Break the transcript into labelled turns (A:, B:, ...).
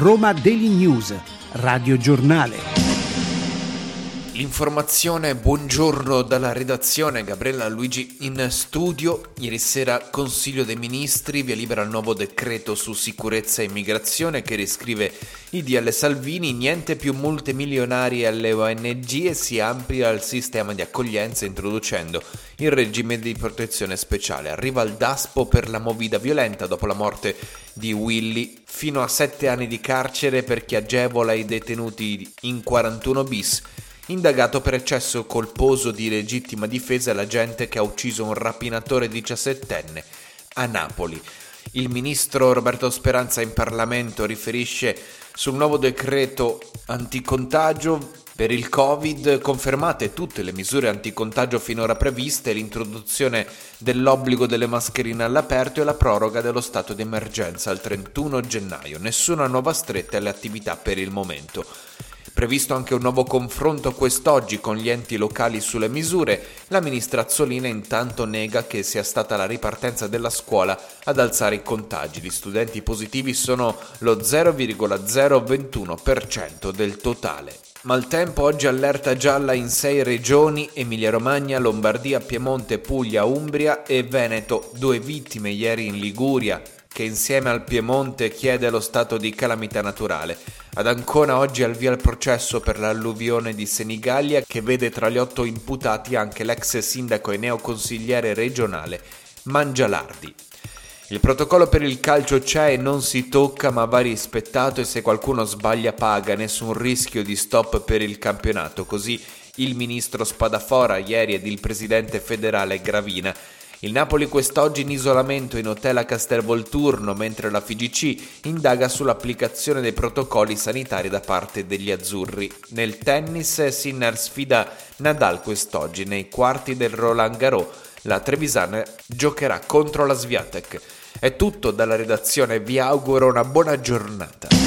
A: Roma Daily News, Radio Giornale.
B: L'informazione, buongiorno dalla redazione, Gabriella Luigi in studio. Ieri sera Consiglio dei Ministri, via libera al nuovo decreto su sicurezza e immigrazione che riscrive il DL Salvini, niente più multe milionarie alle ONG e si amplia il sistema di accoglienza introducendo il regime di protezione speciale. Arriva il Daspo per la movida violenta dopo la morte di Willy, fino a 7 anni di carcere per chi agevola i detenuti in 41 bis. Indagato per eccesso colposo di legittima difesa l'agente che ha ucciso un rapinatore 17enne a Napoli. Il ministro Roberto Speranza in Parlamento riferisce sul nuovo decreto anticontagio per il Covid, confermate tutte le misure anticontagio finora previste, l'introduzione dell'obbligo delle mascherine all'aperto e la proroga dello stato di emergenza al 31 gennaio. Nessuna nuova stretta alle attività per il momento. Previsto anche un nuovo confronto quest'oggi con gli enti locali sulle misure, la ministra Azzolina intanto nega che sia stata la ripartenza della scuola ad alzare i contagi. Gli studenti positivi sono lo 0,021% del totale. Maltempo, oggi allerta gialla in 6 regioni, Emilia-Romagna, Lombardia, Piemonte, Puglia, Umbria e Veneto. 2 vittime ieri in Liguria, che insieme al Piemonte chiede lo stato di calamità naturale. Ad Ancona oggi al via il processo per l'alluvione di Senigallia che vede tra gli 8 imputati anche l'ex sindaco e neoconsigliere regionale Mangialardi. Il protocollo per il calcio c'è e non si tocca ma va rispettato e se qualcuno sbaglia paga, nessun rischio di stop per il campionato, così il ministro Spadafora ieri ed il presidente federale Gravina. Il Napoli quest'oggi in isolamento in hotel a Castelvolturno, mentre la FIGC indaga sull'applicazione dei protocolli sanitari da parte degli azzurri. Nel tennis, Sinner sfida Nadal quest'oggi nei quarti del Roland Garros. La Trevisan giocherà contro la Swiatek. È tutto dalla redazione, vi auguro una buona giornata.